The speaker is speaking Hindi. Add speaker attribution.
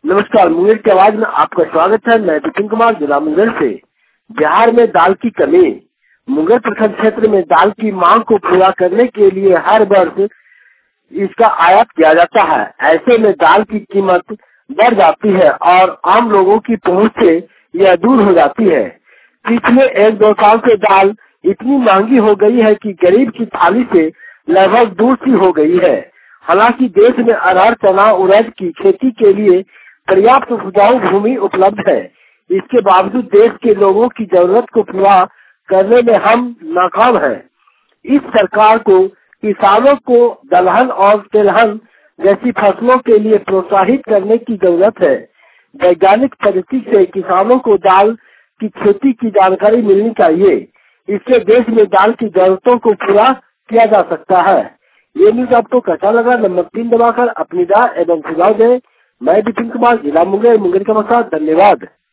Speaker 1: नमस्कार, मुंगेर की आवाज में आपका स्वागत है। मैं विपिन कुमार, जिला मुंगेर से। बिहार में दाल की कमी। मुंगेर प्रखंड क्षेत्र में दाल की मांग को पूरा करने के लिए हर वर्ष इसका आयात किया जाता है। ऐसे में दाल की कीमत बढ़ जाती है और आम लोगों की पहुंच से यह दूर हो जाती है। पिछले 1-2 साल से दाल इतनी महंगी हो गई है कि गरीब की थाली से लगभग दूर सी हो गई है। हालांकि देश में अरहर, चना, उड़द की खेती के लिए पर्याप्त उपजाऊ भूमि उपलब्ध है। इसके बावजूद देश के लोगों की जरूरत को पूरा करने में हम नाकाम हैं। इस सरकार को किसानों को दलहन और तिलहन जैसी फसलों के लिए प्रोत्साहित करने की जरूरत है। वैज्ञानिक पद्धति से किसानों को दाल की खेती की जानकारी मिलनी चाहिए। इससे देश में दाल की जरूरतों को पूरा किया जा सकता है। ये न्यूज आपको कैसा लगा? नंबर 3 दबाकर अपनी राय एवं सुझाव दें। मैं विपिन कुमार, जिला मुंगेर का मसा। धन्यवाद।